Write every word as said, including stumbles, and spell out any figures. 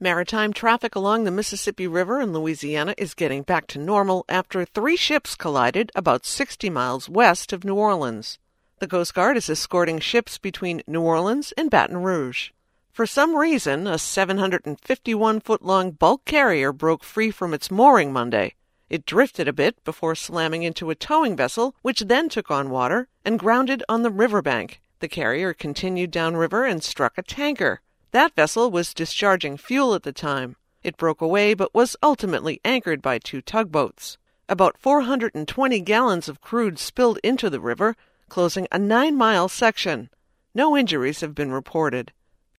Maritime traffic along the Mississippi River in Louisiana is getting back to normal after three ships collided about sixty miles west of New Orleans. The Coast Guard is escorting ships between New Orleans and Baton Rouge. For some reason, a seven hundred fifty-one foot long bulk carrier broke free from its mooring Monday. It drifted a bit before slamming into a towing vessel, which then took on water and grounded on the riverbank. The carrier continued downriver and struck a tanker. That vessel was discharging fuel at the time. It broke away but was ultimately anchored by two tugboats. About four hundred twenty gallons of crude spilled into the river, closing a nine-mile section. No injuries have been reported.